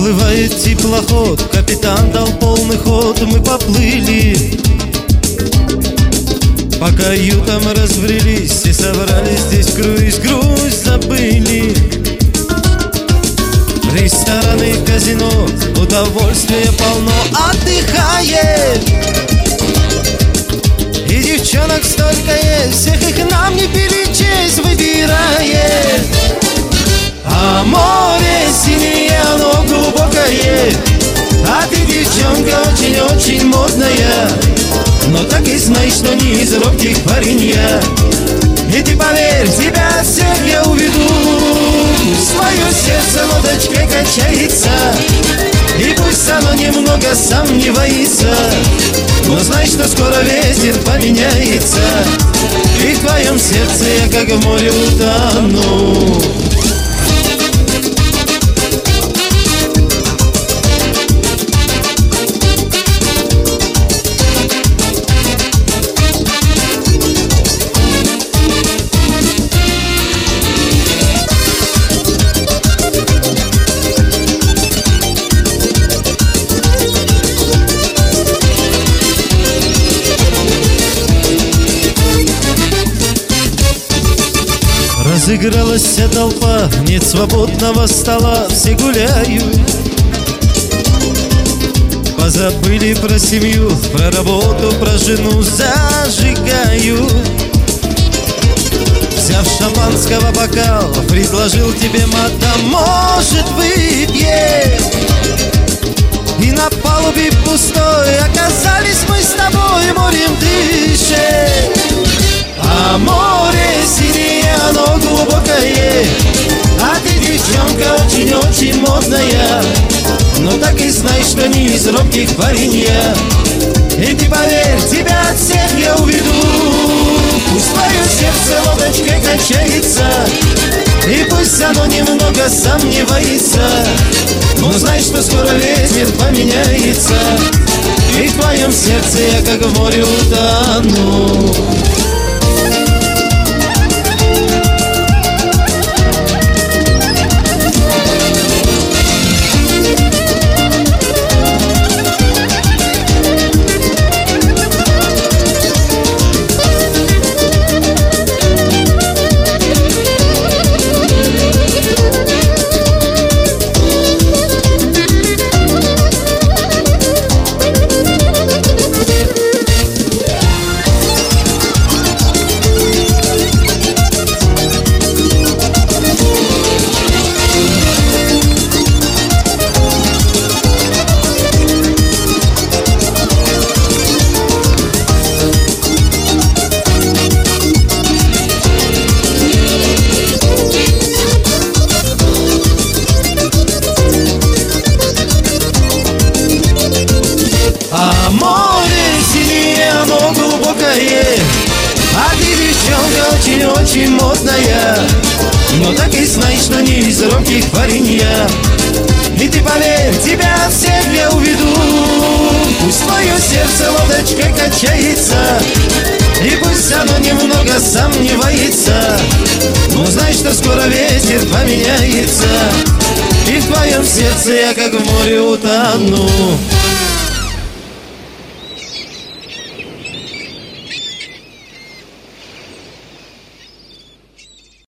Отплывает теплоход, капитан дал полный ход, мы поплыли. По каютам разбрелись, все собрались здесь круиз, грусть забыли. Рестораны, казино, удовольствия полно, отдыхает. И девчонок столько есть, всех их нам не перечесть, выбирает. А море синее, оно глубокое, а ты, девчонка, очень-очень модная. Но так и знай, что не из робких парень я. И ты поверь, тебя всех я уведу. Свое сердце лодочкой качается, и пусть оно немного сомневается, но знай, что скоро ветер поменяется, и в твоем сердце я как в море утону. Разыгралась вся толпа, нет свободного стола, все гуляют. Позабыли про семью, про работу, про жену, зажигают. Взяв шампанского бокал, предложил тебе мата, может, выпьем. И на палубе пустой оказались мы с тобой, морем дышим. А море синее, оно глубокое, а ты, девчонка, очень-очень модная. Но так и знай, что не из робких парень я. И ты поверь, тебя от всех я уведу. Пусть твое сердце лодочкой качается, и пусть оно немного сомневается, но знай, что скоро ветер поменяется, и в твоем сердце я как в море утону. А море синее, оно глубокое, а ты, девчонка, очень-очень модная. Но так и знай, что не из робких парень я. И ты поверь, тебя всех я уведу. Пусть твое сердце лодочкой качается, и пусть оно немного сомневается, но знай, что скоро ветер поменяется, и в твоем сердце я как в море утону.